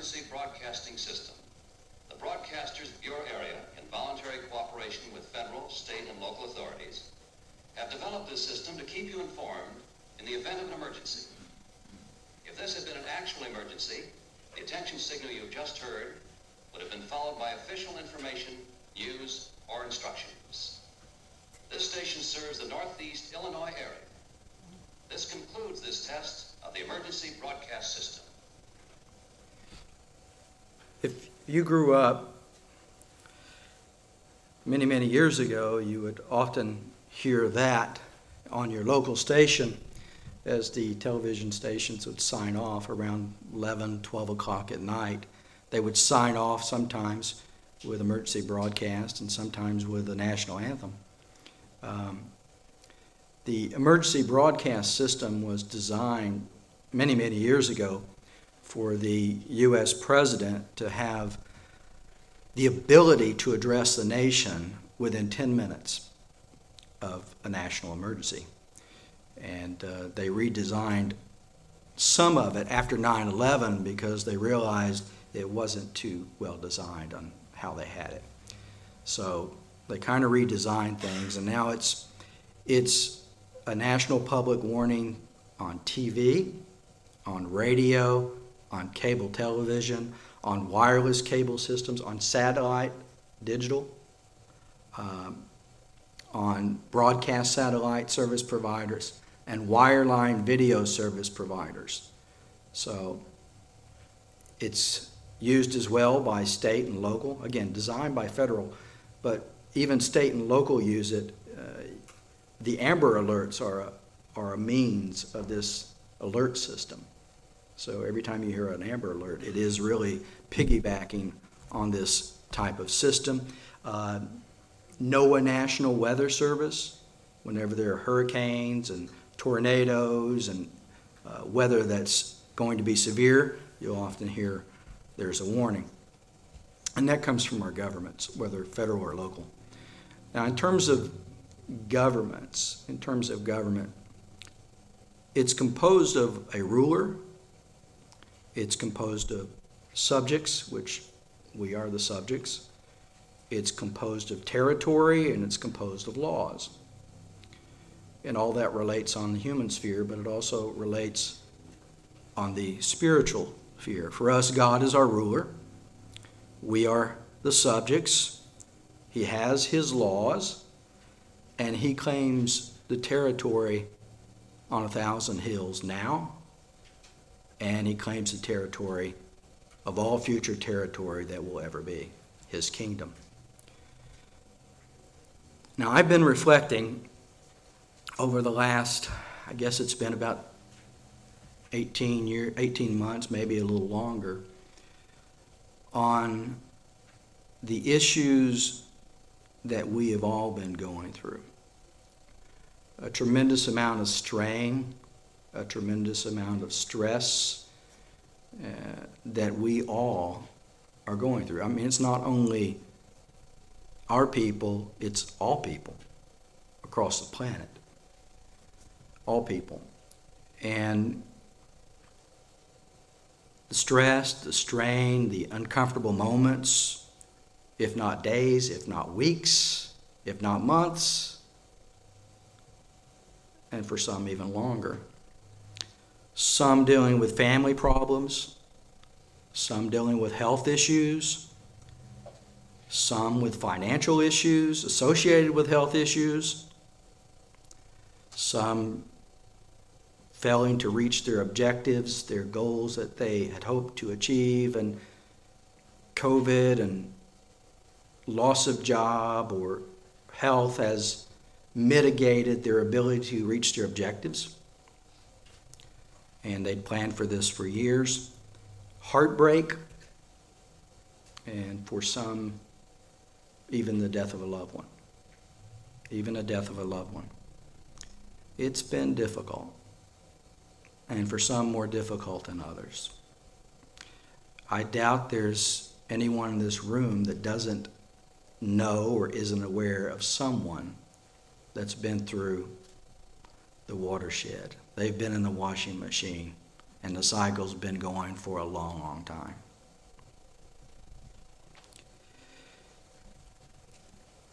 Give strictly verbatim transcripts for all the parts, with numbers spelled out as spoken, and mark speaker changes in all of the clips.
Speaker 1: Emergency Broadcasting System. The broadcasters of your area, in voluntary cooperation with federal, state, and local authorities, have developed this system to keep you informed in the event of an emergency. If this had been an actual emergency, the attention signal you've just heard would have been followed by official information, news, or instructions. This station serves the Northeast Illinois area. This concludes this test of the Emergency Broadcast System.
Speaker 2: If you grew up many, many years ago, you would often hear that on your local station as the television stations would sign off around eleven, twelve o'clock at night. They would sign off sometimes with emergency broadcast and sometimes with the national anthem. Um, the emergency broadcast system was designed many, many years ago for the U S president to have the ability to address the nation within ten minutes of a national emergency. And uh, they redesigned some of it after nine eleven because they realized it wasn't too well designed on how they had it. So they kind of redesigned things, and now it's it's a national public warning on T V, on radio, on cable television, on wireless cable systems, on satellite, digital, um, on broadcast satellite service providers, and wireline video service providers. So it's used as well by state and local. Again, designed by federal, but even state and local use it. Uh, the Amber Alerts are a, are a means of this alert system. So every time you hear an Amber Alert, it is really piggybacking on this type of system. Uh, NOAA National Weather Service, whenever there are hurricanes and tornadoes and uh, weather that's going to be severe, you'll often hear there's a warning. And that comes from our governments, whether federal or local. Now, in terms of governments, in terms of government, it's composed of a ruler. It's composed of subjects, which we are the subjects. It's composed of territory, and it's composed of laws. And all that relates on the human sphere, but it also relates on the spiritual sphere. For us, God is our ruler. We are the subjects. He has his laws, and he claims the territory on a thousand hills now, and he claims the territory of all future territory that will ever be, his kingdom. Now, I've been reflecting over the last, I guess it's been about eighteen year, eighteen months, maybe a little longer, on the issues that we have all been going through. A tremendous amount of strain, a tremendous amount of stress uh, that we all are going through. I mean, it's not only our people, it's all people across the planet. All people. And the stress, the strain, the uncomfortable moments, if not days, if not weeks, if not months, and for some even longer. Some dealing with family problems, some dealing with health issues, some with financial issues associated with health issues, some failing to reach their objectives, their goals that they had hoped to achieve, and COVID and loss of job or health has mitigated their ability to reach their objectives. And they'd planned for this for years. Heartbreak, and for some, even the death of a loved one. Even a death of a loved one. It's been difficult, and for some more difficult than others. I doubt there's anyone in this room that doesn't know or isn't aware of someone that's been through the watershed. They've been in the washing machine, and the cycle's been going for a long, long time.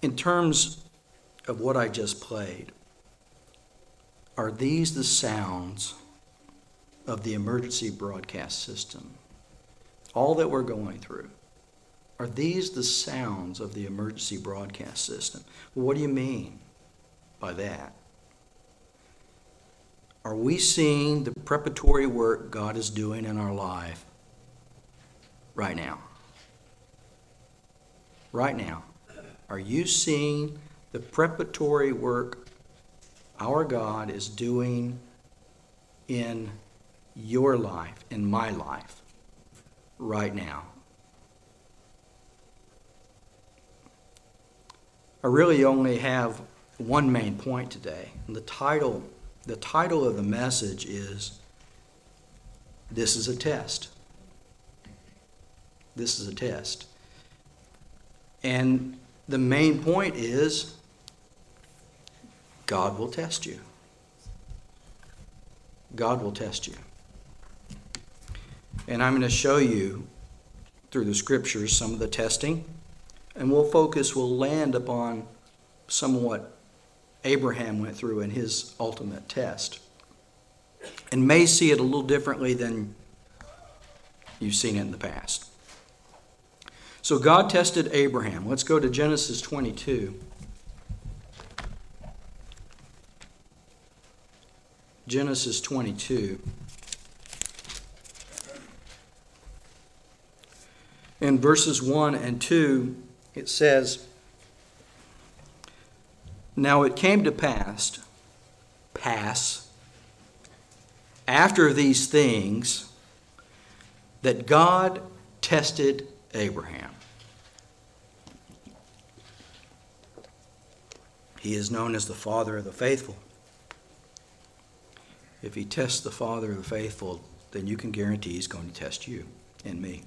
Speaker 2: in terms of what I just played, are these the sounds of the emergency broadcast system? All that we're going through. Are these the sounds of the emergency broadcast system? Well, what do you mean by that? Are we seeing the preparatory work God is doing in our life right now? Right now. Are you seeing the preparatory work our God is doing in your life, in my life, right now? I really only have one main point today. And the title, the title of the message is, This is a Test. This is a test. And the main point is, God will test you. God will test you. And I'm going to show you through the scriptures some of the testing. And we'll focus, we'll land upon some of what Abraham went through in his ultimate test. And may see it a little differently than you've seen it in the past. So God tested Abraham. Let's go to Genesis twenty-two. Genesis twenty-two. In verses one and two, it says, Now it came to pass, pass, after these things, that God tested Abraham. He is known as the father of the faithful. If he tests the father of the faithful, then you can guarantee he's going to test you and me.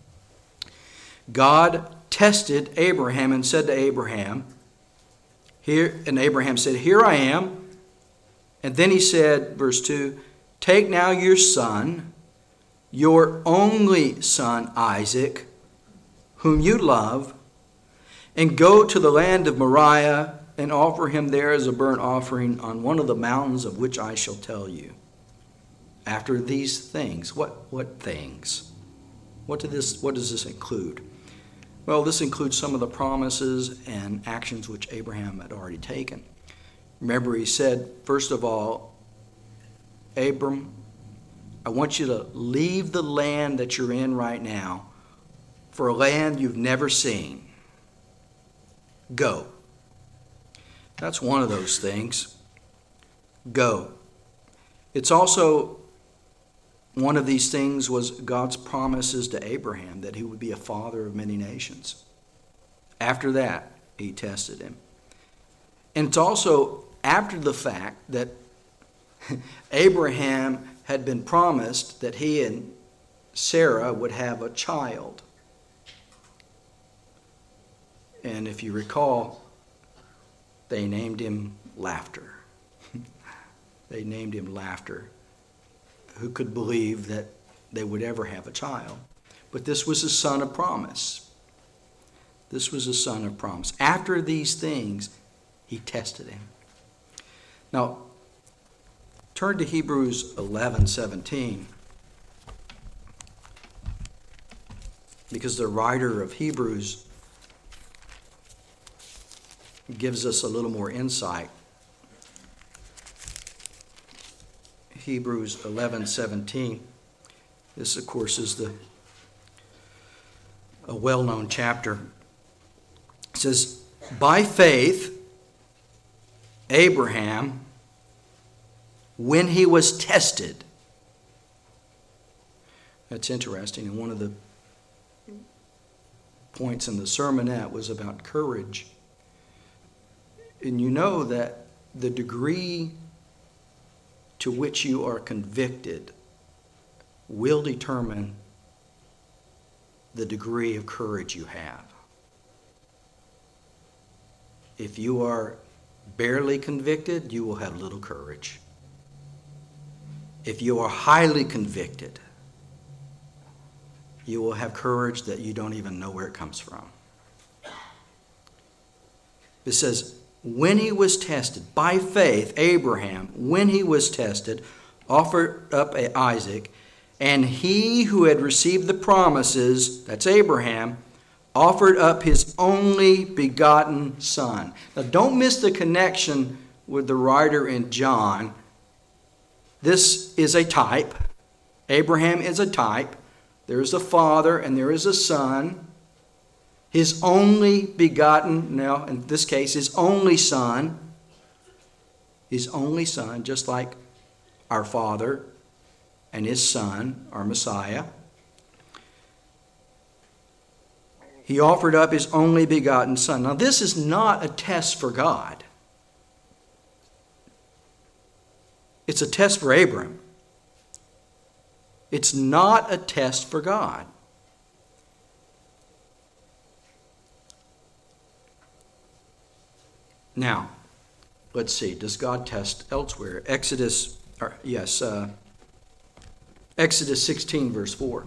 Speaker 2: God tested Abraham and said to Abraham, here, and Abraham said, Here I am. And then he said, verse two, Take now your son, your only son Isaac, whom you love, and go to the land of Moriah and offer him there as a burnt offering on one of the mountains of which I shall tell you. After these things, what, what things? What, did this, what does this include? Well, this includes some of the promises and actions which Abraham had already taken. Remember, he said, first of all, Abram, I want you to leave the land that you're in right now for a land you've never seen. Go. That's one of those things. Go. It's also one of these things was God's promises to Abraham that he would be a father of many nations. After that, he tested him. And it's also after the fact that Abraham had been promised that he and Sarah would have a child. And if you recall, they named him Laughter. They named him Laughter. Who could believe that they would ever have a child? But this was a son of promise. This was a son of promise. After these things, he tested him. Now, turn to Hebrews eleven seventeen. Because the writer of Hebrews gives us a little more insight. Hebrews eleven seventeen. This, of course, is the a well-known chapter. It says, By faith, Abraham, when he was tested. That's interesting. And one of the points in the sermonette was about courage. And you know that the degree to which you are convicted will determine the degree of courage you have. If you are barely convicted, you will have little courage. If you are highly convicted, you will have courage that you don't even know where it comes from. It says, when he was tested, by faith, Abraham, when he was tested, offered up Isaac, and he who had received the promises, that's Abraham, offered up his only begotten son. Now don't miss the connection with the writer in John. This is a type. Abraham is a type. There is a father and there is a son. His only begotten, now in this case, his only son. His only son, just like our Father and his Son, our Messiah. He offered up his only begotten son. Now this is not a test for God. It's a test for Abram. It's not a test for God. Now, let's see. Does God test elsewhere? Exodus, or, yes, uh, Exodus sixteen, verse four.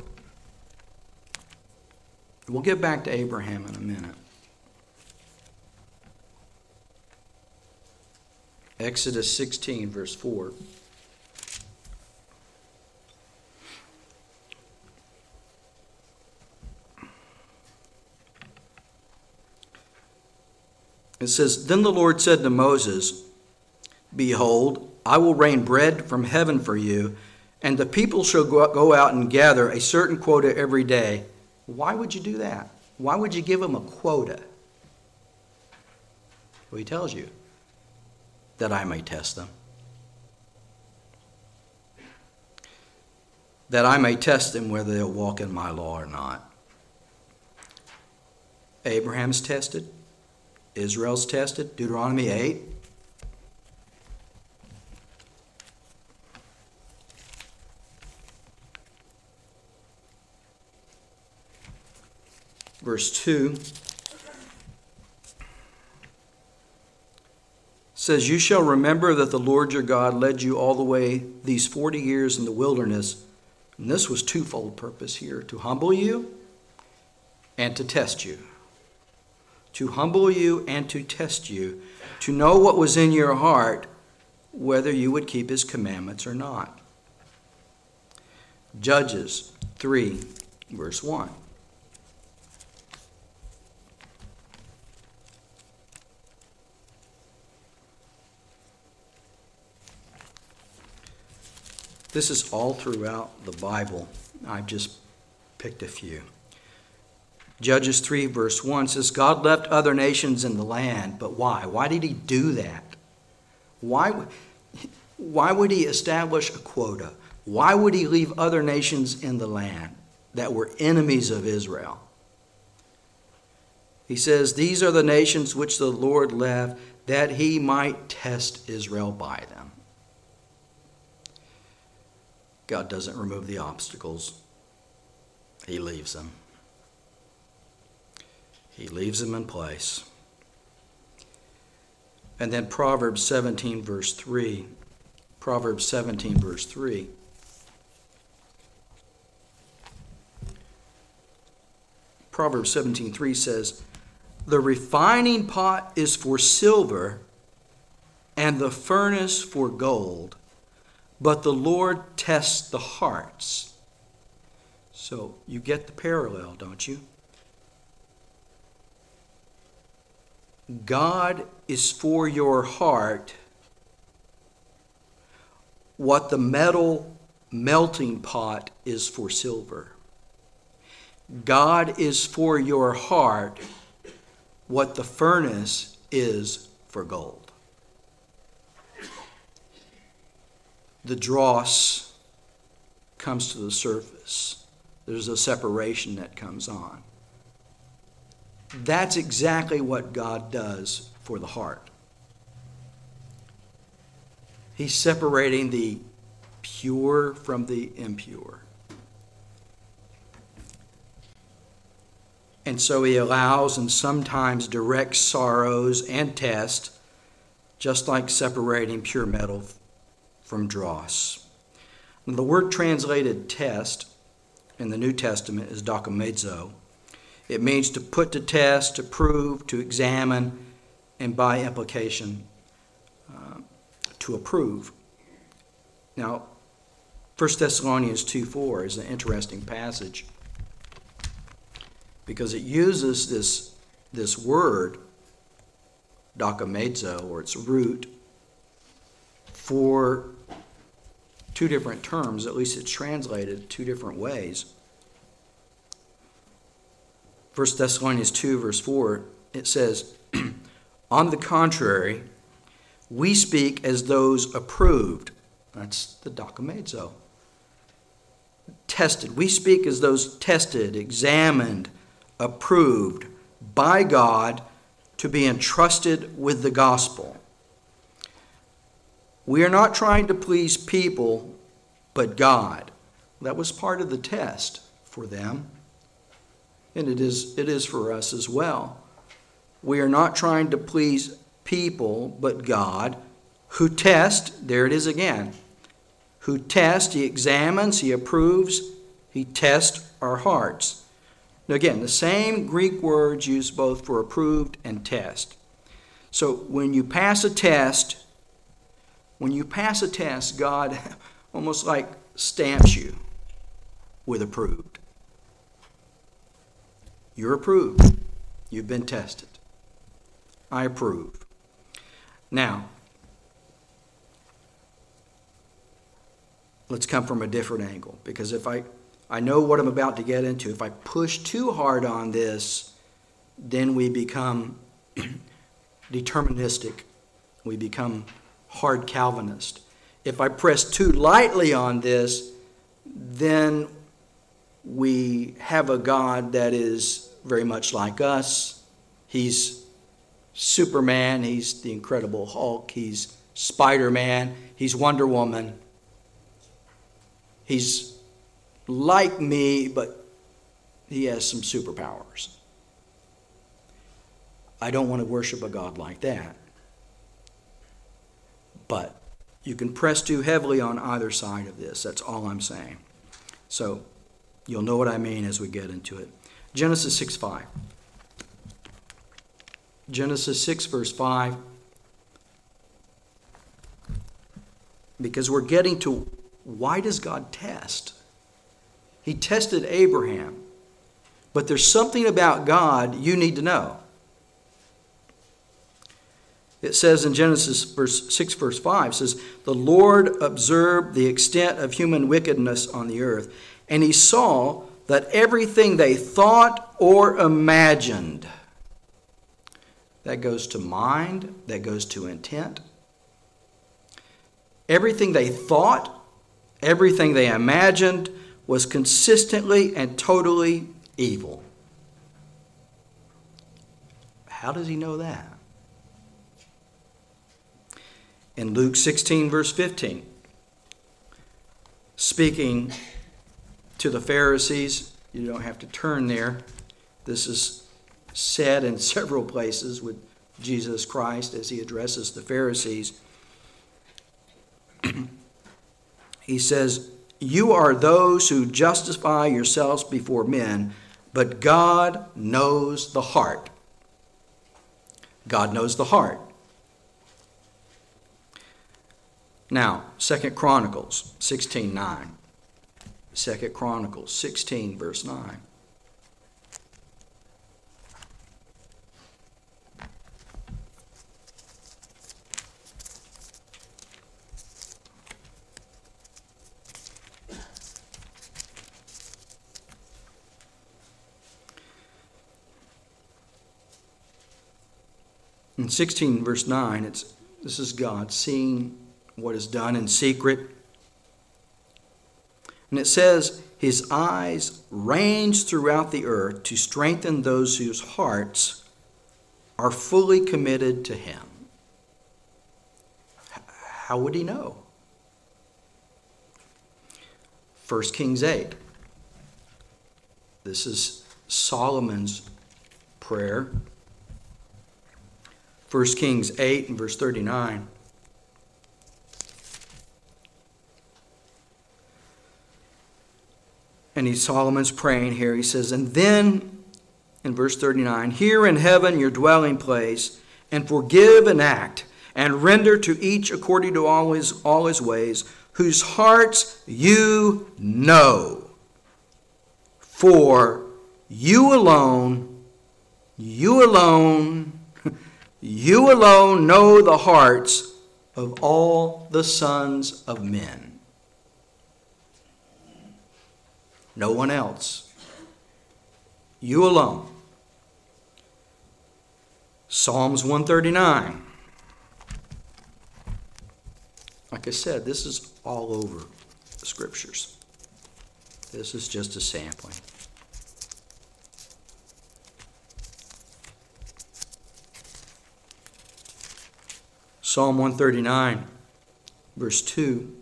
Speaker 2: We'll get back to Abraham in a minute. Exodus sixteen, verse four. It says, Then the Lord said to Moses, Behold, I will rain bread from heaven for you, and the people shall go out and gather a certain quota every day. Why would you do that? Why would you give them a quota? Well, he tells you, that I may test them. That I may test them whether they'll walk in my law or not. Abraham's tested. Israel's tested. Deuteronomy eight. Verse two says, You shall remember that the Lord your God led you all the way these forty years in the wilderness. And this was twofold purpose here, to humble you and to test you. To humble you and to test you, to know what was in your heart, whether you would keep his commandments or not. Judges three, verse one. This is all throughout the Bible. I've just picked a few. Judges three, verse one says, God left other nations in the land, but why? Why did he do that? Why, why would he establish a quota? Why would he leave other nations in the land that were enemies of Israel? He says, These are the nations which the Lord left, that he might test Israel by them. God doesn't remove the obstacles. He leaves them. He leaves them in place. And then Proverbs seventeen, verse three. Proverbs seventeen, verse three. Proverbs seventeen, three says, The refining pot is for silver, and the furnace for gold, but the Lord tests the hearts. So you get the parallel, don't you? God is for your heart what the metal melting pot is for silver. God is for your heart what the furnace is for gold. The dross comes to the surface. There's a separation that comes on. That's exactly what God does for the heart. He's separating the pure from the impure. And so he allows and sometimes directs sorrows and tests, just like separating pure metal from dross. And the word translated test in the New Testament is dokimazo. It means to put to test, to prove, to examine, and by implication, uh, to approve. Now, First Thessalonians two four is an interesting passage because it uses this, this word, dokimazo, or its root, for two different terms. At least it's translated two different ways. First Thessalonians two verse four, it says, on the contrary, we speak as those approved. That's the dokimazo. Tested. We speak as those tested, examined, approved by God to be entrusted with the gospel. We are not trying to please people, but God. That was part of the test for them. And it is, it is for us as well. We are not trying to please people, but God, who tests, there it is again, who tests, he examines, he approves, he tests our hearts. Now again, the same Greek words used both for approved and test. So when you pass a test, when you pass a test, God almost like stamps you with approved. You're approved. You've been tested. I approve. Now, let's come from a different angle, because if I, I know what I'm about to get into. If I push too hard on this, then we become deterministic. We become hard Calvinist. If I press too lightly on this, then we have a God that is very much like us. He's Superman, he's the Incredible Hulk, he's Spider-Man, he's Wonder Woman. He's like me, but he has some superpowers. I don't want to worship a God like that. But you can press too heavily on either side of this. That's all I'm saying. So you'll know what I mean as we get into it. Genesis six five. Genesis six verse five. Because we're getting to, why does God test? He tested Abraham. But there's something about God you need to know. It says in Genesis verse six verse five, says, the Lord observed the extent of human wickedness on the earth, and he saw that everything they thought or imagined, that goes to mind, that goes to intent. Everything they thought, everything they imagined was consistently and totally evil. How does he know that? In Luke sixteen verse fifteen, speaking to the Pharisees, you don't have to turn there. This is said in several places with Jesus Christ as he addresses the Pharisees. He says, you are those who justify yourselves before men, but God knows the heart. God knows the heart. Now, Second Chronicles sixteen nine. Second Chronicles sixteen verse nine. In sixteen verse nine, it's this is God seeing what is done in secret. And it says, his eyes range throughout the earth to strengthen those whose hearts are fully committed to him. How would he know? First Kings eight. This is Solomon's prayer. First Kings eight and verse thirty-nine. And he, Solomon's praying here. He says, and then, in verse thirty-nine, here in heaven, your dwelling place, and forgive and act, and render to each according to all his, all his ways, whose hearts you know. For you alone, you alone, you alone know the hearts of all the sons of men. No one else. You alone. Psalms one thirty-nine. Like I said, this is all over the Scriptures. This is just a sampling. Psalm one thirty-nine, verse two.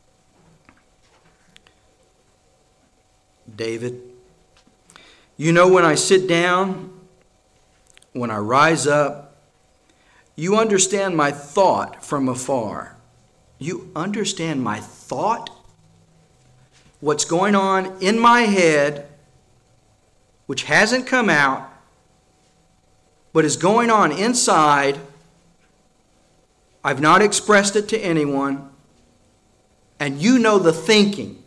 Speaker 2: David, you know when I sit down, when I rise up, you understand my thought from afar. You understand my thought? What's going on in my head, which hasn't come out, but is going on inside. I've not expressed it to anyone. And you know the thinking.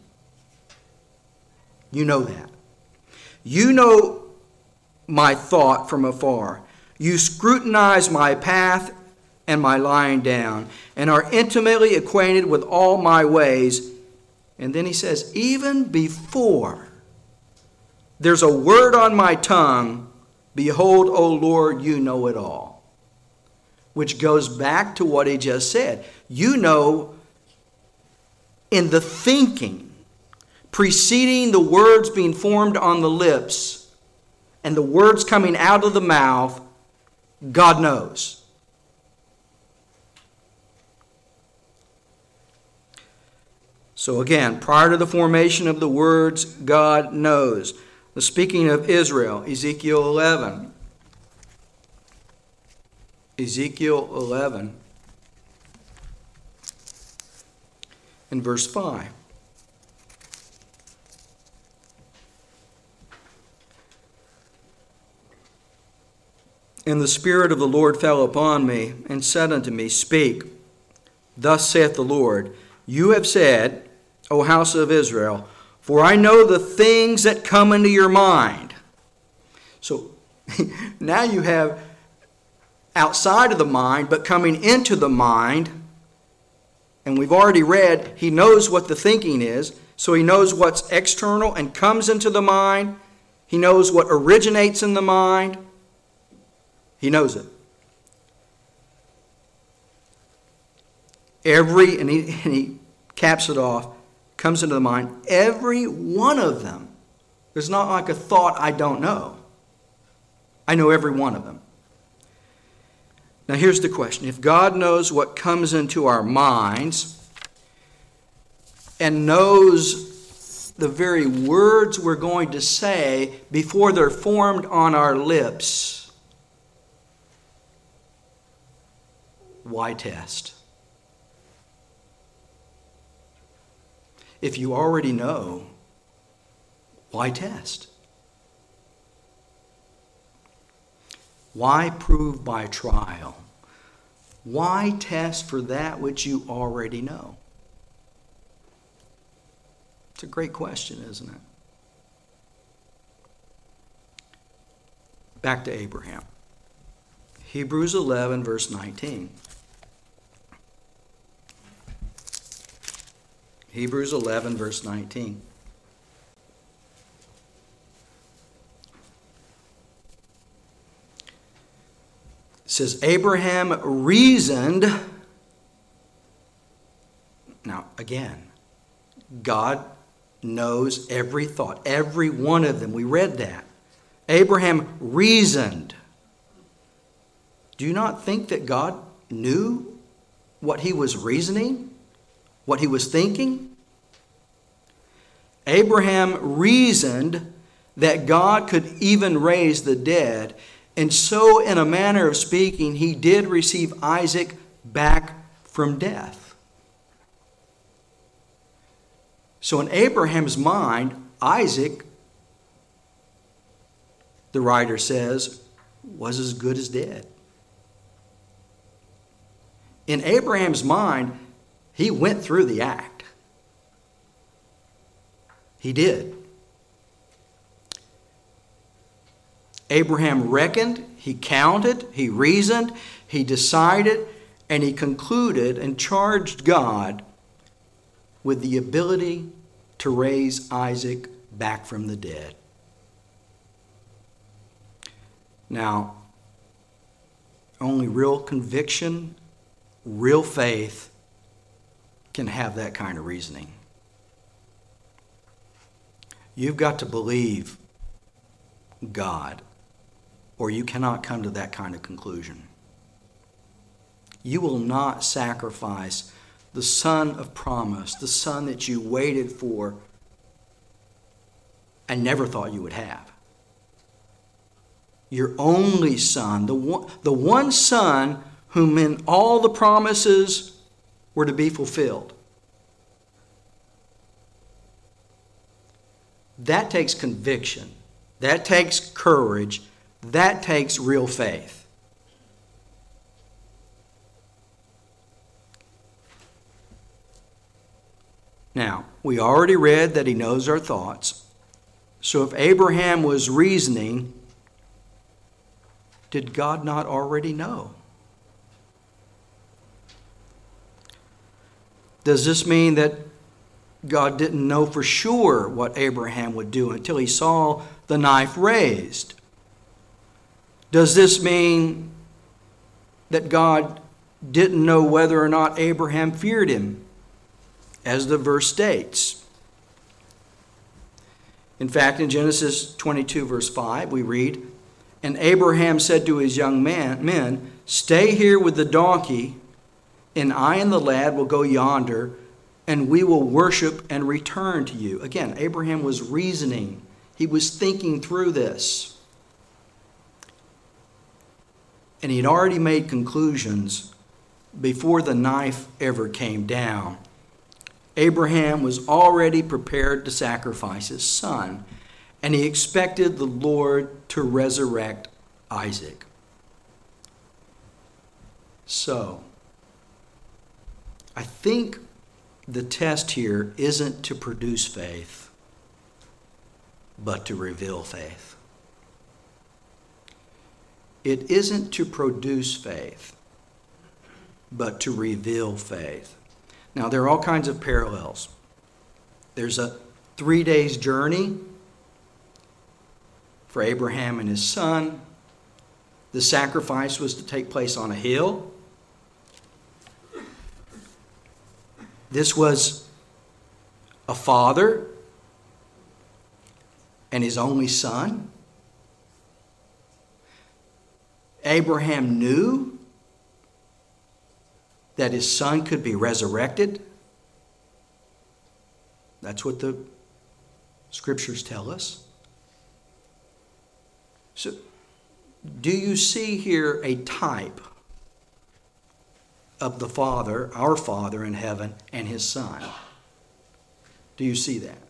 Speaker 2: You know that. You know my thought from afar. You scrutinize my path and my lying down, and are intimately acquainted with all my ways. And then he says, even before there's a word on my tongue, behold, O Lord, you know it all. Which goes back to what he just said. You know in the thinking, preceding the words being formed on the lips and the words coming out of the mouth, God knows. So again, prior to the formation of the words, God knows. The speaking of Israel, Ezekiel eleven. Ezekiel eleven in verse five. And the Spirit of the Lord fell upon me, and said unto me, Speak, thus saith the Lord, you have said, O house of Israel, for I know the things that come into your mind. So now you have outside of the mind, but coming into the mind. And we've already read, he knows what the thinking is. So he knows what's external and comes into the mind. He knows what originates in the mind. He knows it. Every, and he, and he caps it off, comes into the mind. Every one of them. There's not like a thought I don't know. I know every one of them. Now here's the question. If God knows what comes into our minds and knows the very words we're going to say before they're formed on our lips, why test? If you already know, why test? Why prove by trial? Why test for that which you already know? It's a great question, isn't it? Back to Abraham. Hebrews eleven, verse nineteen. Hebrews eleven, verse nineteen. It says, Abraham reasoned. Now, again, God knows every thought, every one of them. We read that. Abraham reasoned. Do you not think that God knew what he was reasoning? What he was thinking? Abraham reasoned that God could even raise the dead. And so, in a manner of speaking, he did receive Isaac back from death. So in Abraham's mind, Isaac, the writer says, was as good as dead. In Abraham's mind, he went through the act. He did. Abraham reckoned, he counted, he reasoned, he decided, and he concluded and charged God with the ability to raise Isaac back from the dead. Now, only real conviction, real faith can have that kind of reasoning. You've got to believe God, or you cannot come to that kind of conclusion. You will not sacrifice the son of promise, the son that you waited for and never thought you would have. Your only son, the one, the one son whom in all the promises were to be fulfilled. That takes conviction. That takes courage. That takes real faith. Now, we already read that he knows our thoughts. So if Abraham was reasoning, did God not already know? Does this mean that God didn't know for sure what Abraham would do until he saw the knife raised? Does this mean that God didn't know whether or not Abraham feared him, as the verse states? In fact, in Genesis twenty-two, verse five, we read, "And Abraham said to his young man, men, stay here with the donkey, and I and the lad will go yonder, and we will worship and return to you." Again, Abraham was reasoning. He was thinking through this. And he'd already made conclusions before the knife ever came down. Abraham was already prepared to sacrifice his son, and he expected the Lord to resurrect Isaac. So, I think the test here isn't to produce faith, but to reveal faith. It isn't to produce faith, but to reveal faith. Now, there are all kinds of parallels. There's a three days journey for Abraham and his son. The sacrifice was to take place on a hill. This was a father and his only son. Abraham knew that his son could be resurrected. That's what the scriptures tell us. So, do you see here a type of the Father, our Father in heaven, and his Son? Do you see that?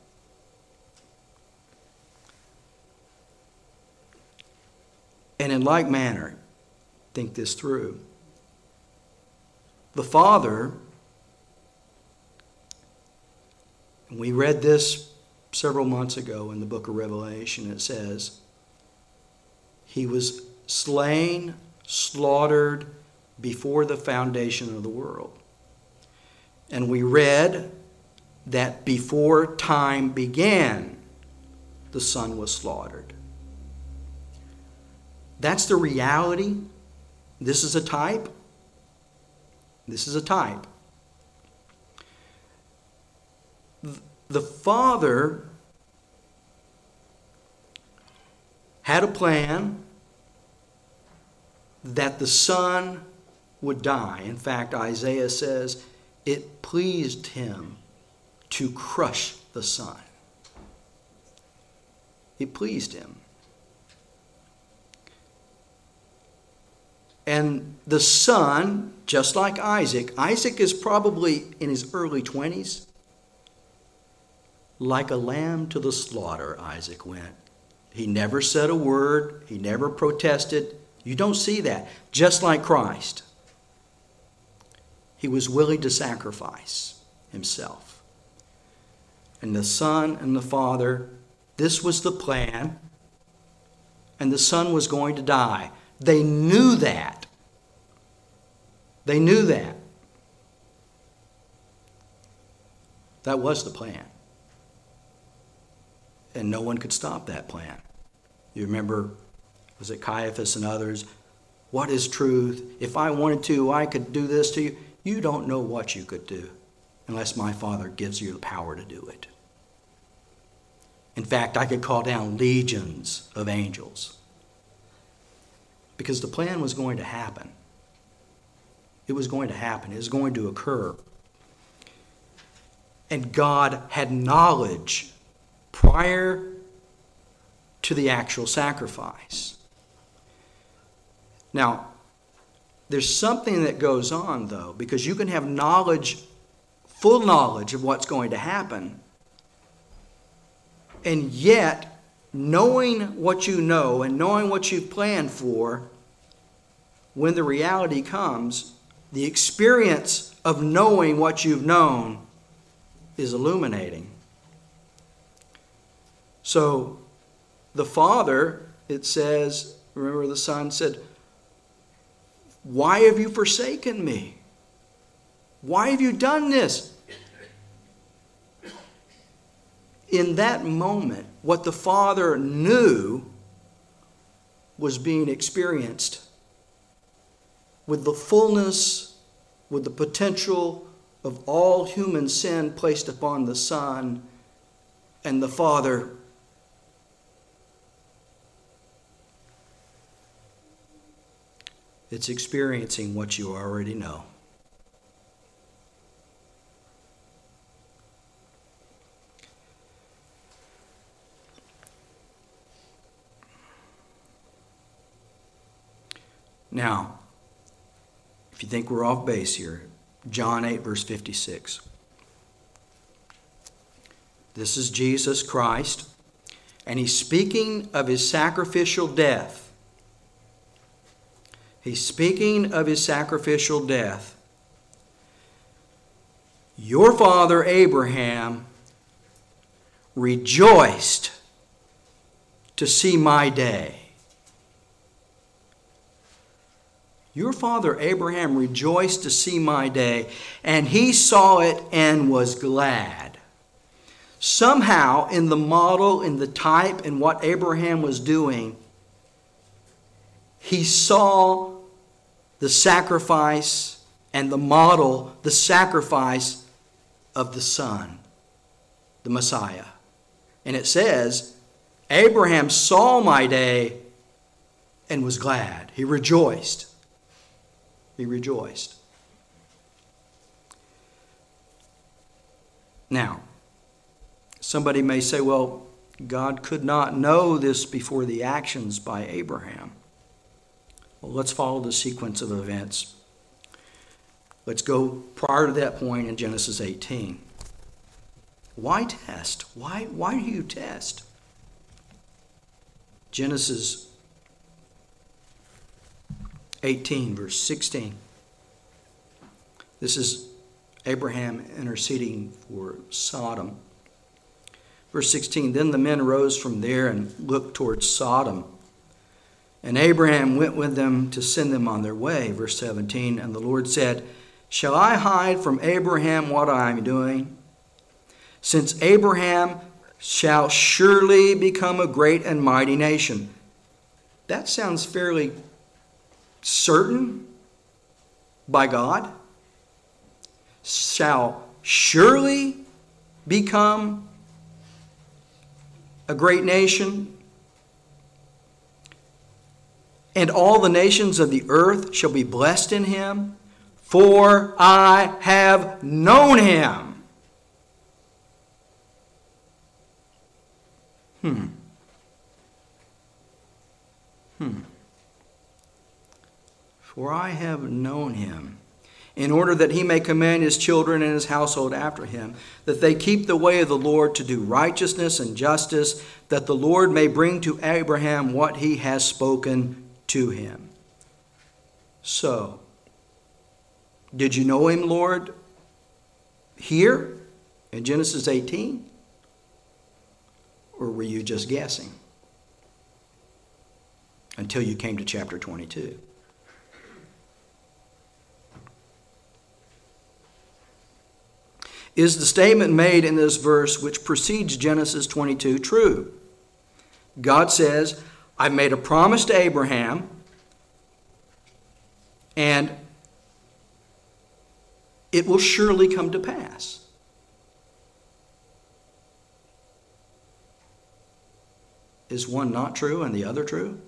Speaker 2: And in like manner, think this through. The Father, and we read this several months ago in the book of Revelation, it says, he was slain, slaughtered before the foundation of the world. And we read that before time began, the Son was slaughtered. That's the reality. This is a type. This is a type. The Father had a plan that the Son would die. In fact, Isaiah says it pleased him to crush the Son. It pleased him. And the Son, just like Isaac, Isaac is probably in his early twenties. Like a lamb to the slaughter, Isaac went. He never said a word. He never protested. You don't see that. Just like Christ. He was willing to sacrifice himself. And the Son and the Father, this was the plan. And the Son was going to die. They knew that. They knew that. That was the plan. And no one could stop that plan. You remember, was it Caiaphas and others? What is truth? If I wanted to, I could do this to you. You don't know what you could do unless my Father gives you the power to do it. In fact, I could call down legions of angels. Because the plan was going to happen. It was going to happen. It was going to occur. And God had knowledge prior to the actual sacrifice. Now, there's something that goes on, though, because you can have knowledge, full knowledge of what's going to happen, and yet, knowing what you know and knowing what you've planned for, when the reality comes, the experience of knowing what you've known is illuminating. So, the Father, it says, remember the Son said, "Why have you forsaken me? Why have you done this?" In that moment, what the Father knew was being experienced with the fullness, with the potential of all human sin placed upon the Son, and the Father it's experiencing what you already know. Now, if you think we're off base here, John eight, verse fifty-six. This is Jesus Christ, and he's speaking of his sacrificial death. He's speaking of his sacrificial death. Your father Abraham rejoiced to see my day. Your father Abraham rejoiced to see my day, and he saw it and was glad. Somehow, in the model, in the type, in what Abraham was doing, he saw the sacrifice and the model, the sacrifice of the Son, the Messiah. And it says, Abraham saw my day and was glad. He rejoiced. He rejoiced. Now, somebody may say, well, God could not know this before the actions by Abraham. Well, let's follow the sequence of events. Let's go prior to that point in Genesis eighteen. Why test? Why, why do you test? Genesis eighteen, verse sixteen. This is Abraham interceding for Sodom. Verse sixteen, then the men rose from there and looked towards Sodom. And Abraham went with them to send them on their way. Verse seventeen, and the Lord said, shall I hide from Abraham what I am doing? Since Abraham shall surely become a great and mighty nation. That sounds fairly certain by God. Shall surely become a great nation. And all the nations of the earth shall be blessed in him, for I have known him. Hmm. Hmm. For I have known him, in order that he may command his children and his household after him, that they keep the way of the Lord to do righteousness and justice, that the Lord may bring to Abraham what he has spoken to him. So, Did you know him, Lord, here in Genesis eighteen? Or were you just guessing until you came to chapter twenty-two? Is the statement made in this verse which precedes Genesis twenty-two true? God says, I made a promise to Abraham, and it will surely come to pass. Is one not true and the other true?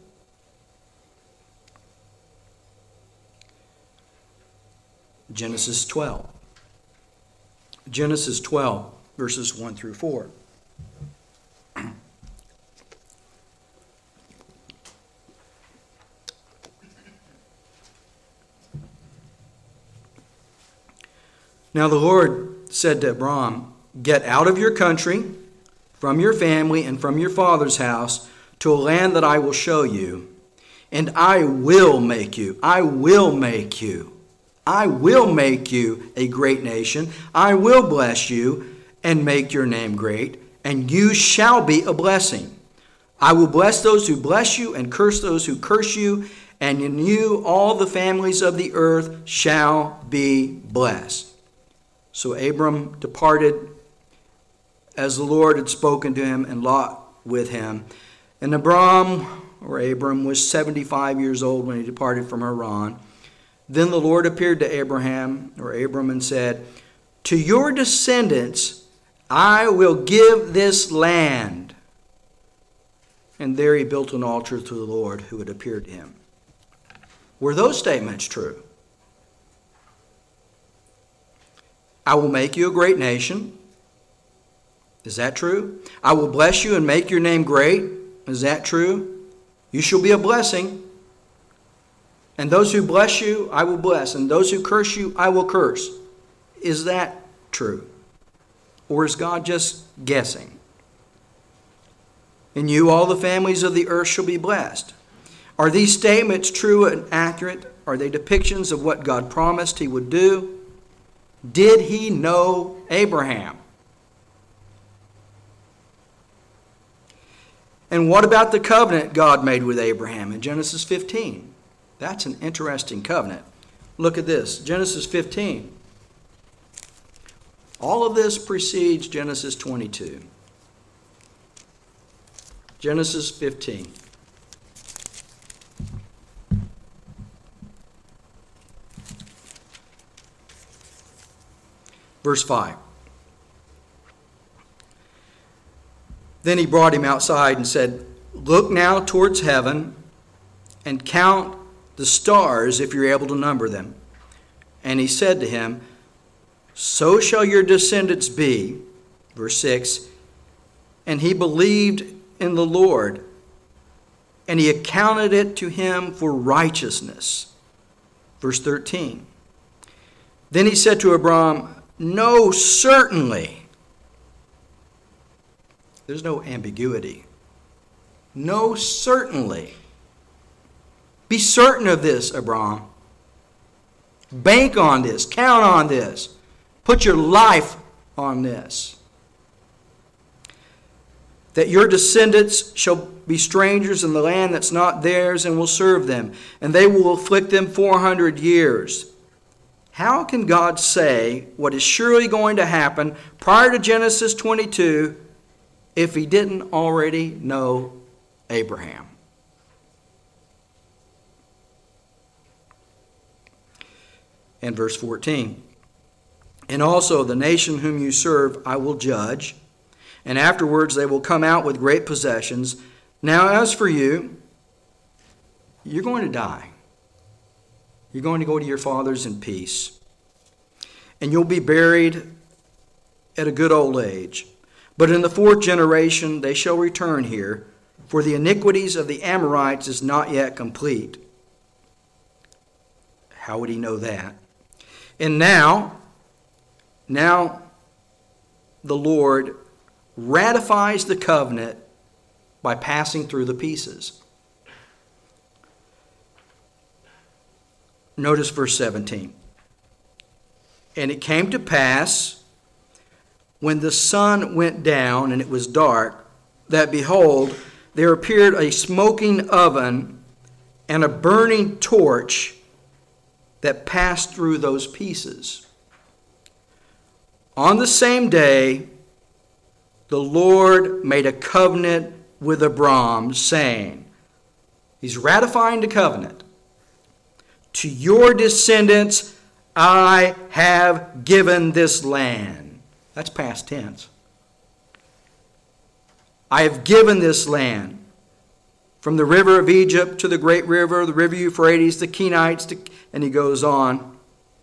Speaker 2: Genesis twelve. Genesis twelve, verses one through four. Now the Lord said to Abram, get out of your country, from your family, and from your father's house, to a land that I will show you. And I will make you, I will make you, I will make you a great nation. I will bless you and make your name great, and you shall be a blessing. I will bless those who bless you and curse those who curse you, and in you all the families of the earth shall be blessed. So Abram departed as the Lord had spoken to him, and Lot with him. And Abram, or Abram, was seventy-five years old when he departed from Haran. Then the Lord appeared to Abraham, or Abram, and said, to your descendants I will give this land. And there he built an altar to the Lord who had appeared to him. Were those statements true? I will make you a great nation. Is that true? I will bless you and make your name great. Is that true? You shall be a blessing. And those who bless you, I will bless. And those who curse you, I will curse. Is that true? Or is God just guessing? In you, all the families of the earth shall be blessed. Are these statements true and accurate? Are they depictions of what God promised he would do? Did he know Abraham? And what about the covenant God made with Abraham in Genesis fifteen? That's an interesting covenant. Look at this, Genesis fifteen. All of this precedes Genesis twenty-two. Genesis fifteen. Verse five. Then he brought him outside and said, look now towards heaven and count the stars if you're able to number them. And he said to him, so shall your descendants be. Verse six. And he believed in the Lord, and he accounted it to him for righteousness. Verse thirteen. Then he said to Abram, no, certainly. There's no ambiguity. No, certainly. Be certain of this, Abram. Bank on this. Count on this. Put your life on this. That your descendants shall be strangers in the land that's not theirs and will serve them. And they will afflict them four hundred years. How can God say what is surely going to happen prior to Genesis twenty-two if he didn't already know Abraham? And verse fourteen. And also the nation whom you serve I will judge, and afterwards they will come out with great possessions. Now as for you, you're going to die. You're going to go to your fathers in peace. And you'll be buried at a good old age. But in the fourth generation they shall return here, for the iniquities of the Amorites is not yet complete. How would he know that? And now, now the Lord ratifies the covenant by passing through the pieces. Notice verse seventeen. And it came to pass, when the sun went down and it was dark, that behold, there appeared a smoking oven and a burning torch that passed through those pieces. On the same day, the Lord made a covenant with Abram, saying, he's ratifying the covenant, to your descendants I have given this land. That's past tense. I have given this land, from the river of Egypt to the great river, the river Euphrates, the Kenites, to, and he goes on.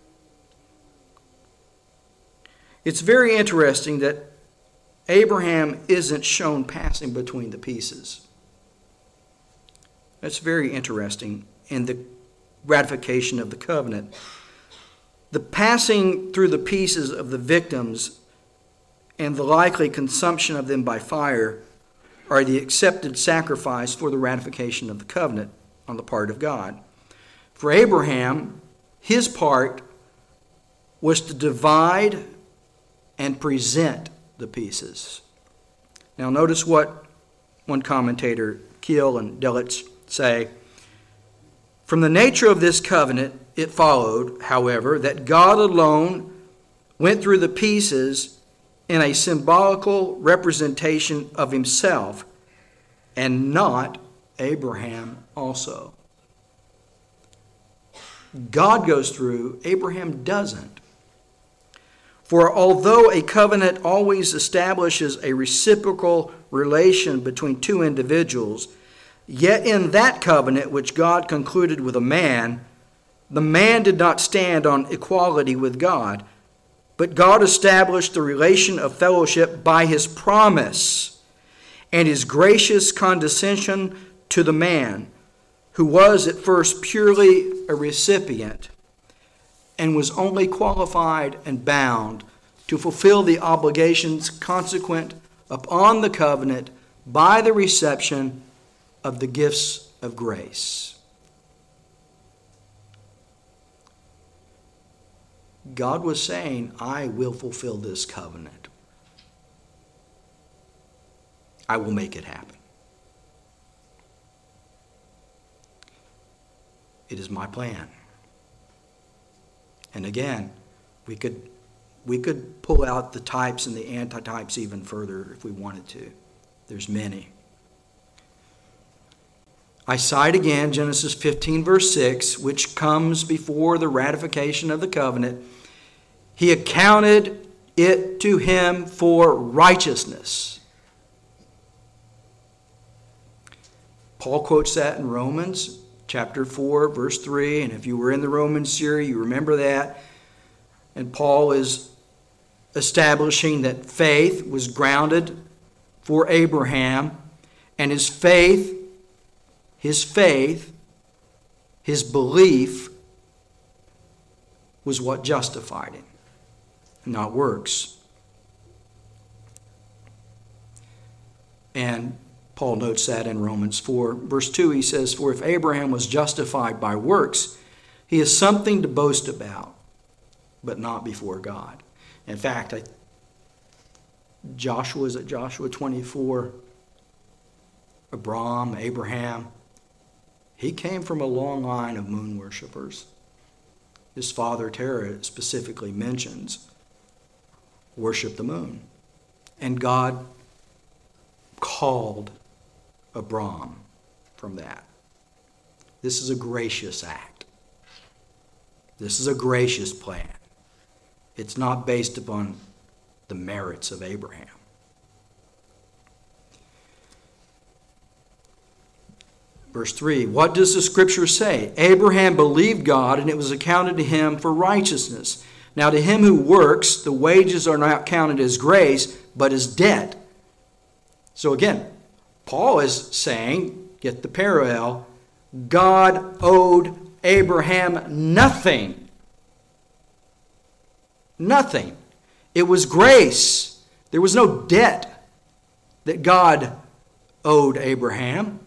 Speaker 2: It's very interesting that Abraham isn't shown passing between the pieces. That's very interesting in the ratification of the covenant. The passing through the pieces of the victims and the likely consumption of them by fire are the accepted sacrifice for the ratification of the covenant on the part of God. For Abraham, his part was to divide and present the pieces. Now notice what one commentator, Keel and Delitzsch, say. From the nature of this covenant, it followed, however, that God alone went through the pieces in a symbolical representation of himself, and not Abraham also. God goes through, Abraham doesn't. For although a covenant always establishes a reciprocal relation between two individuals, yet in that covenant which God concluded with a man, the man did not stand on equality with God, but God established the relation of fellowship by his promise and his gracious condescension to the man, who was at first purely a recipient and was only qualified and bound to fulfill the obligations consequent upon the covenant by the reception of the gifts of grace. God was saying, I will fulfill this covenant. I will make it happen. It is my plan. And again, we could we could pull out the types and the antitypes even further if we wanted to. There's many. I cite again Genesis fifteen, verse six, which comes before the ratification of the covenant. He accounted it to him for righteousness. Paul quotes that in Romans chapter four, verse three. And if you were in the Romans series, you remember that. And Paul is establishing that faith was grounded for Abraham. And his faith, his faith, his belief was what justified him, not works. And Paul notes that in Romans four. Verse two, he says, for if Abraham was justified by works, he has something to boast about, but not before God. In fact, I, Joshua, is it Joshua twenty-four? Abram, Abraham, he came from a long line of moon worshipers. His father Terah specifically mentions worship the moon. And God called Abram from that. This is a gracious act. This is a gracious plan. It's not based upon the merits of Abraham. Verse three, what does the scripture say? Abraham believed God, and it was accounted to him for righteousness. Now to him who works, the wages are not counted as grace, but as debt. So again, Paul is saying, get the parallel, God owed Abraham nothing. Nothing. It was grace. There was no debt that God owed Abraham.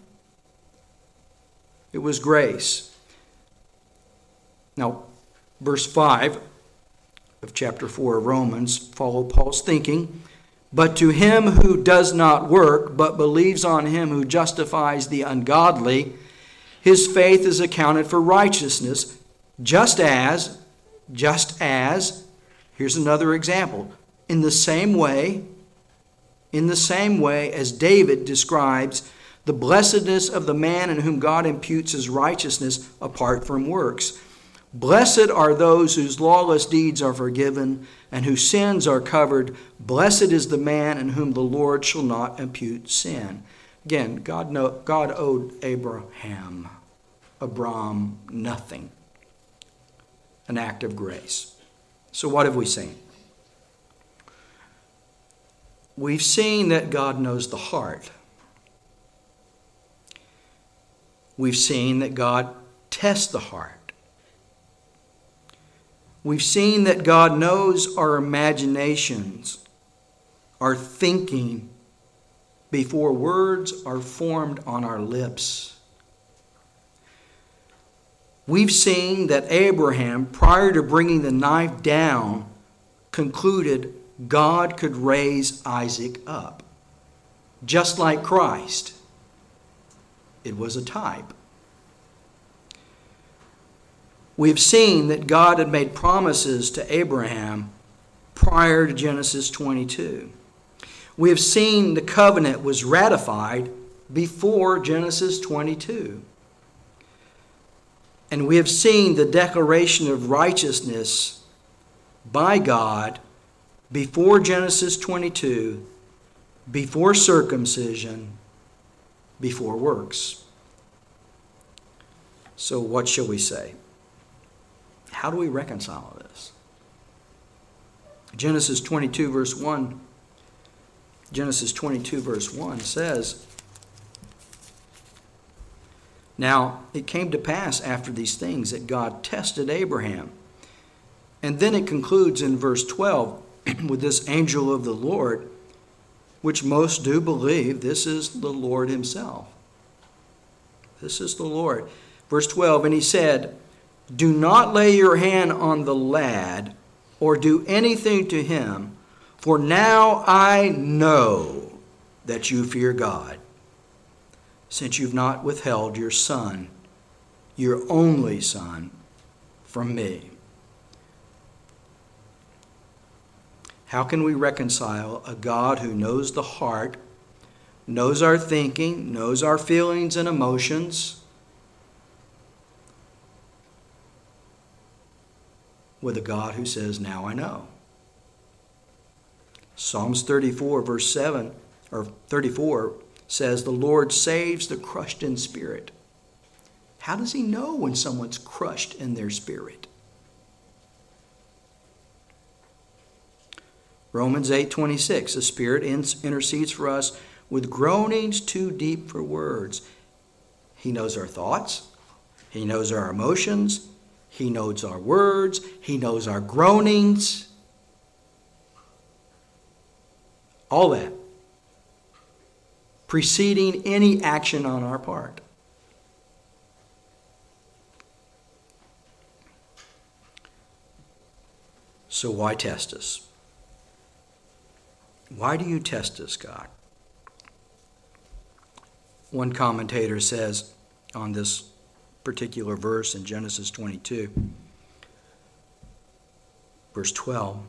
Speaker 2: It was grace. Now, verse five, of chapter four of Romans follow Paul's thinking. But to him who does not work, but believes on him who justifies the ungodly, his faith is accounted for righteousness, just as, just as, here's another example, in the same way, in the same way as David describes the blessedness of the man in whom God imputes his righteousness apart from works. Blessed are those whose lawless deeds are forgiven and whose sins are covered. Blessed is the man in whom the Lord shall not impute sin. Again, God, know, God owed Abraham, Abram, nothing. An act of grace. So what have we seen? We've seen that God knows the heart. We've seen that God tests the heart. We've seen that God knows our imaginations, our thinking, before words are formed on our lips. We've seen that Abraham, prior to bringing the knife down, concluded God could raise Isaac up. Just like Christ. It was a type. We've seen that God had made promises to Abraham prior to Genesis twenty-two. We have seen the covenant was ratified before Genesis twenty-two. And we have seen the declaration of righteousness by God before Genesis twenty-two, before circumcision, before works. So what shall we say? How do we reconcile this? Genesis twenty-two verse one, Genesis twenty-two verse one says, "Now it came to pass after these things that God tested Abraham." And then it concludes in verse twelve with this angel of the Lord, which most do believe this is the Lord himself. This is the Lord. Verse twelve, "And he said, do not lay your hand on the lad or do anything to him, for now I know that you fear God, since you've not withheld your son, your only son, from me." How can we reconcile a God who knows the heart, knows our thinking, knows our feelings and emotions, with a God who says, now I know? Psalms thirty-four verse seven, or thirty-four, says, the Lord saves the crushed in spirit. How does he know when someone's crushed in their spirit? Romans eight twenty-six, the Spirit intercedes for us with groanings too deep for words. He knows our thoughts. He knows our emotions. He knows our words. He knows our groanings. All that. Preceding any action on our part. So why test us? Why do you test us, God? One commentator says on this particular verse in Genesis twenty-two, verse twelve,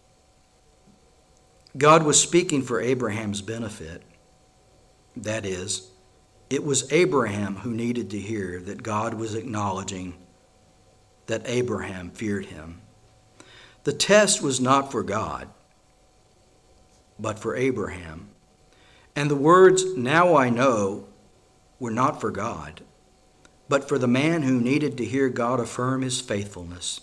Speaker 2: God was speaking for Abraham's benefit. That is, it was Abraham who needed to hear that God was acknowledging that Abraham feared him. The test was not for God, but for Abraham. And the words, now I know, were not for God, but for the man who needed to hear God affirm his faithfulness.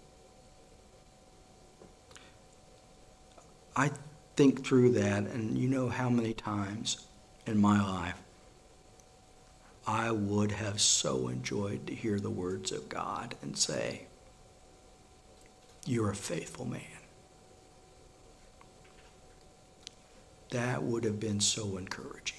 Speaker 2: I think through that, and you know how many times in my life I would have so enjoyed to hear the words of God and say, you're a faithful man. That would have been so encouraging.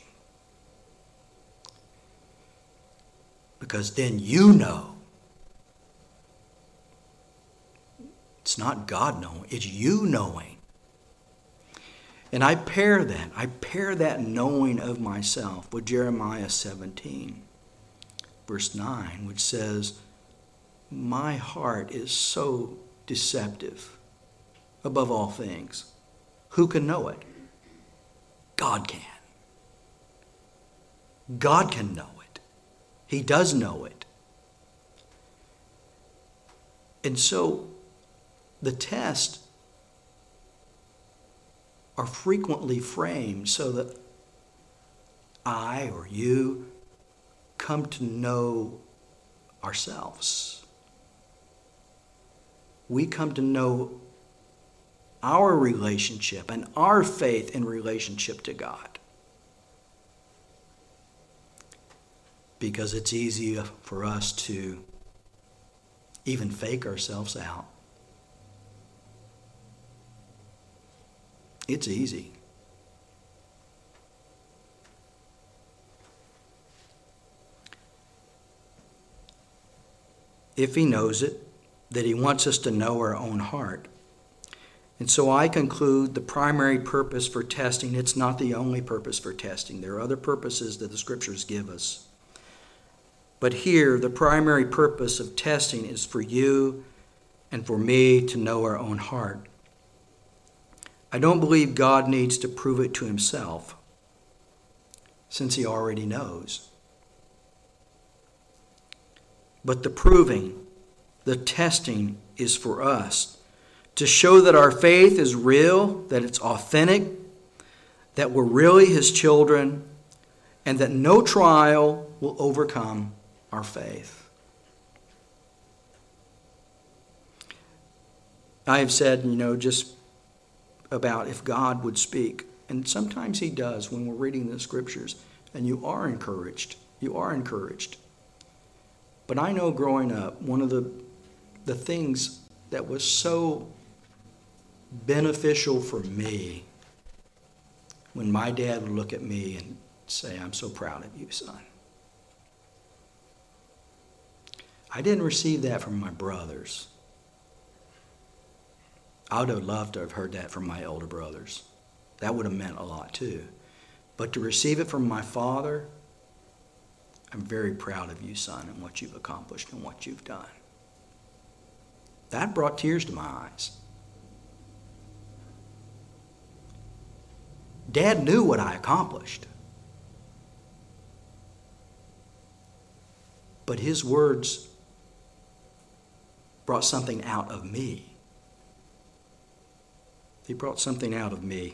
Speaker 2: Because then you know It's not God knowing, it's you knowing. And I pair that, I pair that knowing of myself with Jeremiah seventeen, verse nine, which says, my heart is so deceptive above all things. Who can know it? God can. God can know it. He does know it. And so the tests are frequently framed so that I or you come to know ourselves. We come to know our relationship and our faith in relationship to God. Because it's easy for us to even fake ourselves out. It's easy. If he knows it, that he wants us to know our own heart. And so I conclude the primary purpose for testing, it's not the only purpose for testing. There are other purposes that the scriptures give us. But here, the primary purpose of testing is for you and for me to know our own heart. I don't believe God needs to prove it to himself, since he already knows. But the proving, the testing is for us to show that our faith is real, that it's authentic, that we're really his children, and that no trial will overcome our faith. I have said, you know, just about if God would speak, and sometimes he does when we're reading the scriptures, and you are encouraged. You are encouraged. But I know growing up, one of the, the things that was so beneficial for me when my dad would look at me and say, I'm so proud of you, son. I didn't receive that from my brothers. I would have loved to have heard that from my older brothers. That would have meant a lot too. But to receive it from my father, I'm very proud of you, son, and what you've accomplished and what you've done. That brought tears to my eyes. Dad knew what I accomplished. But his words brought something out of me. He brought something out of me.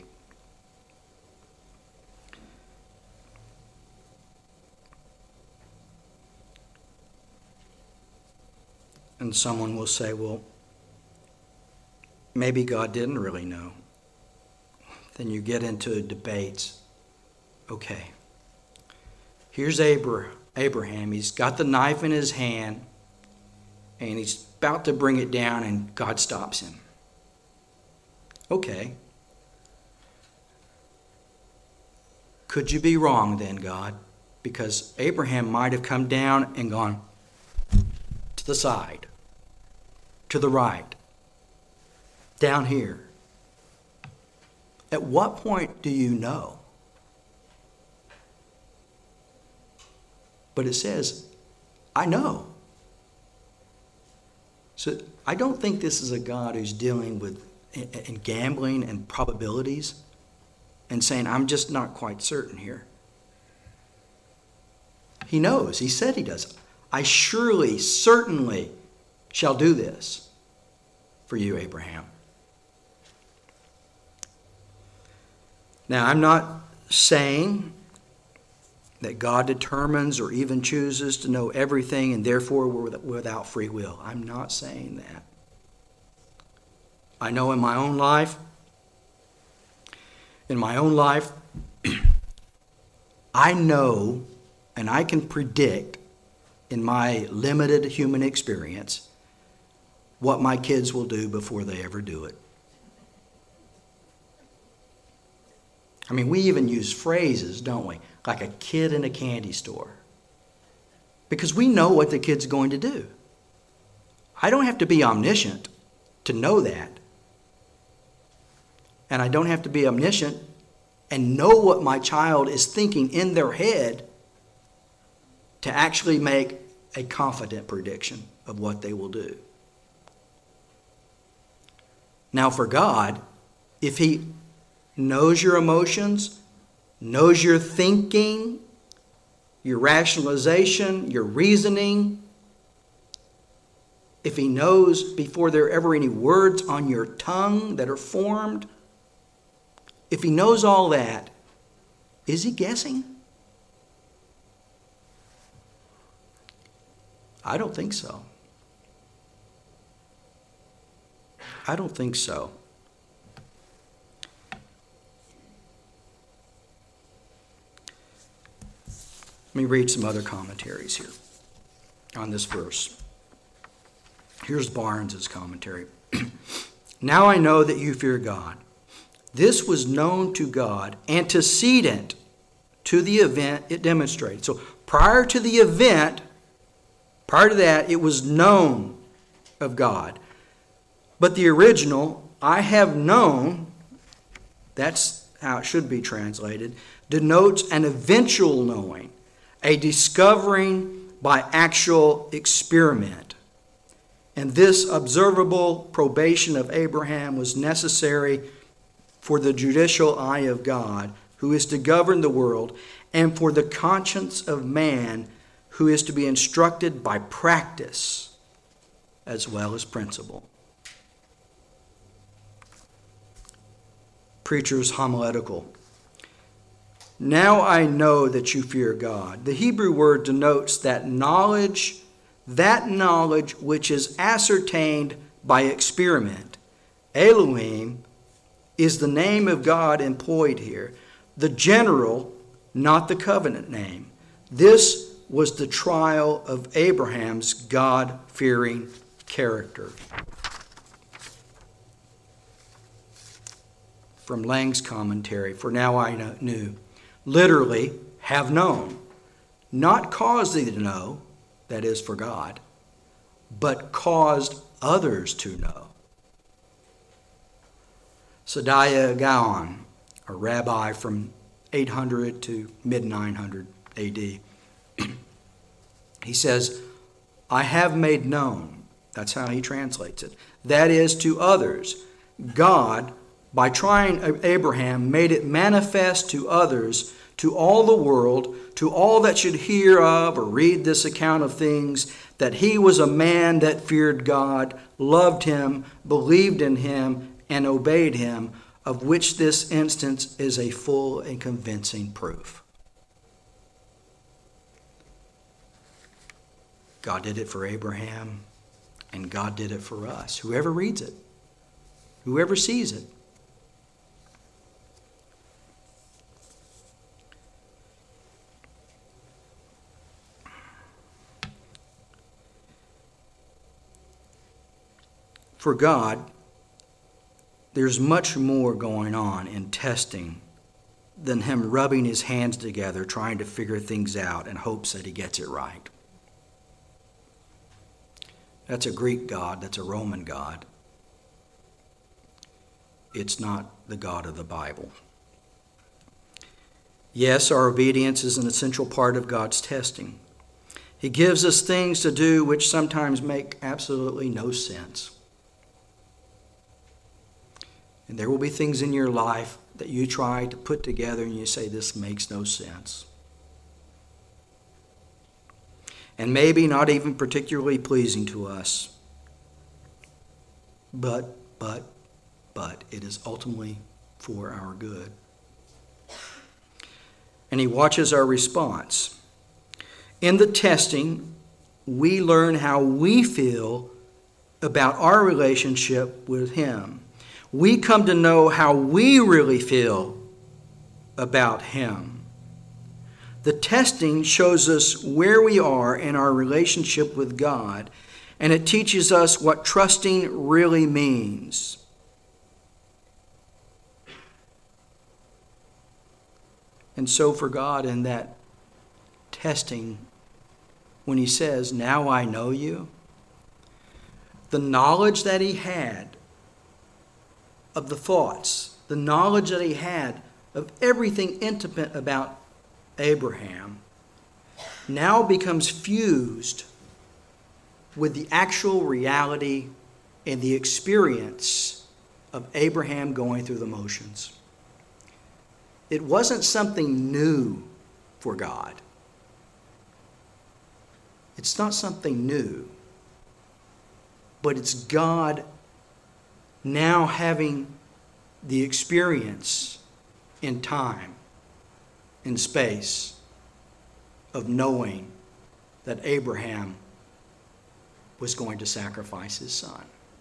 Speaker 2: And someone will say, well, maybe God didn't really know. Then you get into debates. Okay, here's Abraham. He's got the knife in his hand, and he's about to bring it down, and God stops him. Okay. Could you be wrong then, God? Because Abraham might have come down and gone to the side, to the right, down here. At what point do you know? But it says, I know. So I don't think this is a God who's dealing with in gambling and probabilities and saying, I'm just not quite certain here. He knows. He said he does. I surely, certainly shall do this for you, Abraham. Now, I'm not saying that God determines or even chooses to know everything and therefore we're without free will. I'm not saying that. I know in my own life, in my own life, I know and I can predict in my limited human experience what my kids will do before they ever do it. I mean, we even use phrases, don't we? Like a kid in a candy store. Because we know what the kid's going to do. I don't have to be omniscient. to know that. And I don't have to be omniscient and know what my child is thinking in their head to actually make a confident prediction of what they will do. Now for God, if He knows your emotions, knows your thinking, your rationalization, your reasoning, if He knows before there are ever any words on your tongue that are formed, if He knows all that, is He guessing? I don't think so. I don't think so. Let me read some other commentaries here on this verse. Here's Barnes's commentary. Now I know that you fear God. This was known to God, antecedent to the event it demonstrated. So prior to the event, prior to that, it was known of God. But the original, I have known, that's how it should be translated, denotes an eventual knowing, a discovering by actual experiment. And this observable probation of Abraham was necessary for the judicial eye of God, who is to govern the world, and for the conscience of man, who is to be instructed by practice as well as principle. Preacher's homiletical. Now I know that you fear God. The Hebrew word denotes that knowledge, that knowledge which is ascertained by experiment. Elohim is the name of God employed here. The general, not the covenant name. This was the trial of Abraham's God-fearing character. From Lang's commentary, for now I knew. Literally, have known. Not caused thee to know, that is for God, but caused others to know. Sadiah Gaon, a rabbi from eight hundred to mid nine hundred A D, he says, I have made known, that's how he translates it, that is to others. God, by trying Abraham, made it manifest to others, to all the world, to all that should hear of or read this account of things, that he was a man that feared God, loved him, believed in him, and obeyed him, of which this instance is a full and convincing proof. God did it for Abraham, and God did it for us. Whoever reads it, whoever sees it. For God, there's much more going on in testing than him rubbing his hands together trying to figure things out in hopes that he gets it right. That's a Greek God. That's a Roman God. It's not the God of the Bible. Yes, our obedience is an essential part of God's testing. He gives us things to do which sometimes make absolutely no sense. And there will be things in your life that you try to put together and you say, this makes no sense. And maybe not even particularly pleasing to us. But, but, but, it is ultimately for our good. And he watches our response. In the testing, we learn how we feel about our relationship with him. We come to know how we really feel about him. The testing shows us where we are in our relationship with God, and it teaches us what trusting really means. And so for God in that testing, when he says, now I know you, the knowledge that he had of the thoughts, the knowledge that he had of everything intimate about Abraham, now becomes fused with the actual reality and the experience of Abraham going through the motions. It wasn't something new for God. It's not something new, but it's God now having the experience in time, in space, of knowing that Abraham was going to sacrifice his son.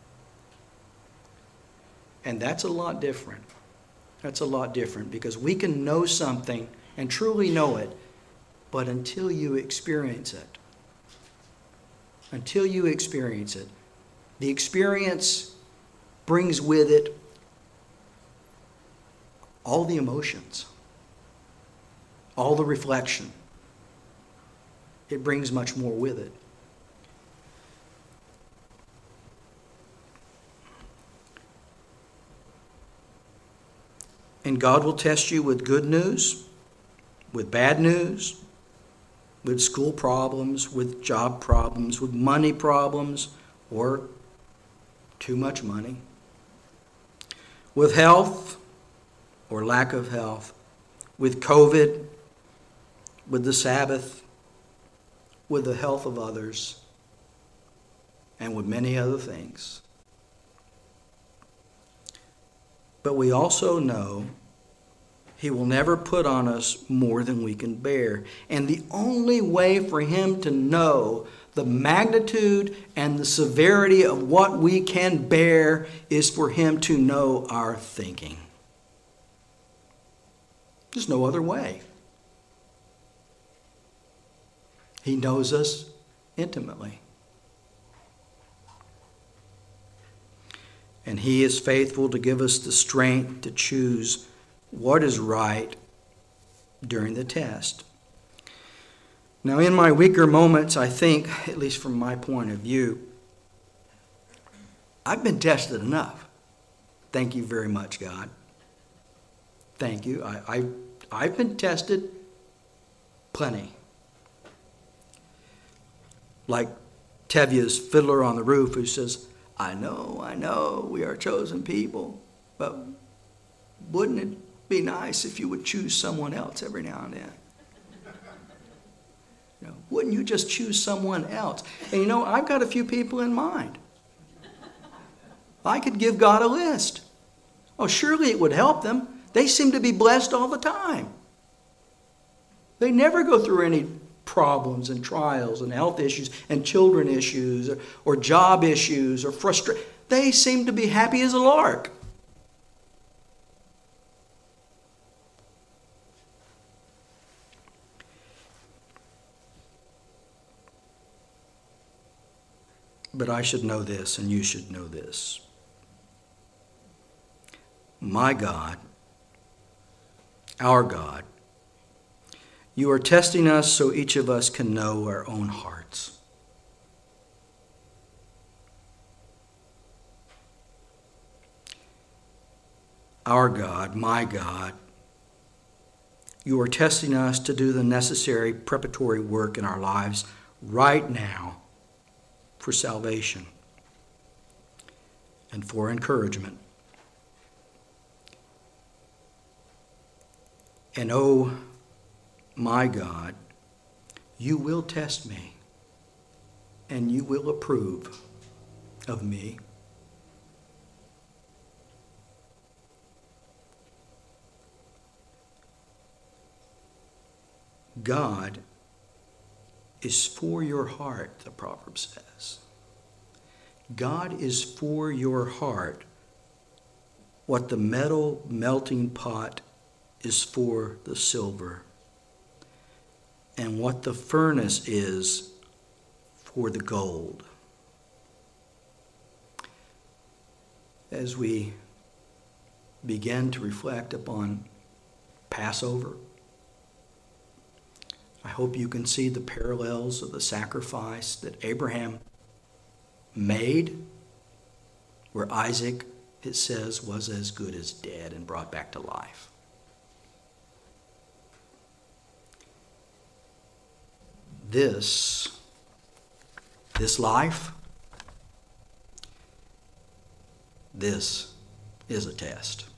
Speaker 2: And that's a lot different. That's a lot different because we can know something and truly know it, but until you experience it, until you experience it, the experience brings with it all the emotions, all the reflection. It brings much more with it. And God will test you with good news, with bad news, with school problems, with job problems, with money problems, or too much money, with health or lack of health, with COVID, with the Sabbath, with the health of others, and with many other things. But we also know he will never put on us more than we can bear. And the only way for him to know the magnitude and the severity of what we can bear is for him to know our thinking. There's no other way. He knows us intimately. And he is faithful to give us the strength to choose what is right during the test. Now, in my weaker moments, I think, at least from my point of view, I've been tested enough. Thank you very much, God. Thank you. I, I, I've been tested plenty. Like Tevye's Fiddler on the Roof, who says, I know, I know, we are chosen people, but wouldn't it be nice if you would choose someone else every now and then? You know, wouldn't you just choose someone else? And you know, I've got a few people in mind. I could give God a list. Oh, surely it would help them. They seem to be blessed all the time. They never go through any problems and trials and health issues and children issues or, or job issues or frustration. They seem to be happy as a lark. But I should know this, and you should know this. My God, our God, you are testing us so each of us can know our own hearts. Our God, my God, you are testing us to do the necessary preparatory work in our lives right now for salvation and for encouragement. And oh, my God, you will test me and you will approve of me. God is for your heart, the proverb says. God is for your heart what the metal melting pot is for the silver, and what the furnace is for the gold. As we begin to reflect upon Passover, I hope you can see the parallels of the sacrifice that Abraham made, where Isaac, it says, was as good as dead and brought back to life. This, this life, this is a test.